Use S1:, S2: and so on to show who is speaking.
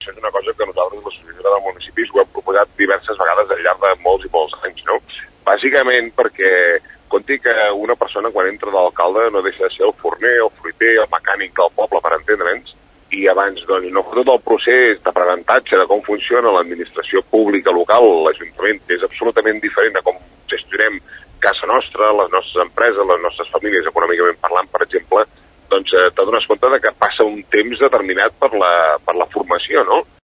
S1: això és una cosa que nosaltres, l'Associació de Municipis, ho hem proposat diverses vegades al llarg de molts i molts anys, no? Bàsicament perquè compti que una persona quan entra d'alcalde no deixa de ser el forner, el fruiter, el mecànic del poble, per entendre'ns, i abans doncs, no fa tot el procés d'aprenentatge de com funciona l'administració pública local, l'Ajuntament, que és absolutament diferent de com gestionem casa nostra, les nostres empreses, les nostres famílies, econòmicament parlant, per exemple, doncs t'adones compte de que passa un temps determinat per la formació, no?